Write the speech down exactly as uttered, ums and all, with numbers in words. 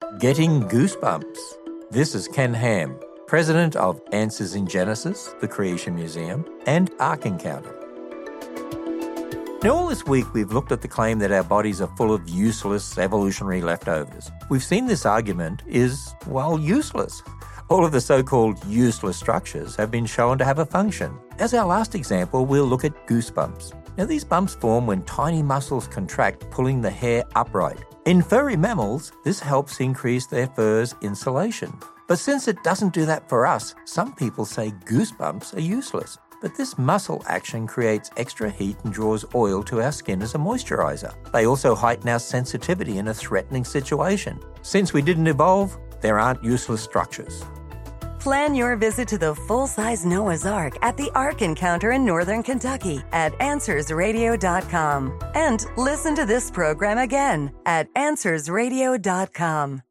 Getting goosebumps. This is Ken Ham, president of Answers in Genesis, the Creation Museum, and Ark Encounter. Now, all this week we've looked at the claim that our bodies are full of useless evolutionary leftovers. We've seen this argument is, well, useless. All of the so-called useless structures have been shown to have a function. As our last example, we'll look at goosebumps. Now, these bumps form when tiny muscles contract, pulling the hair upright. In furry mammals, this helps increase their fur's insulation. But since it doesn't do that for us, some people say goosebumps are useless. But this muscle action creates extra heat and draws oil to our skin as a moisturizer. They also heighten our sensitivity in a threatening situation. Since we didn't evolve, there aren't useless structures. Plan your visit to the full-size Noah's Ark at the Ark Encounter in Northern Kentucky at answers radio dot com. And listen to this program again at answers radio dot com.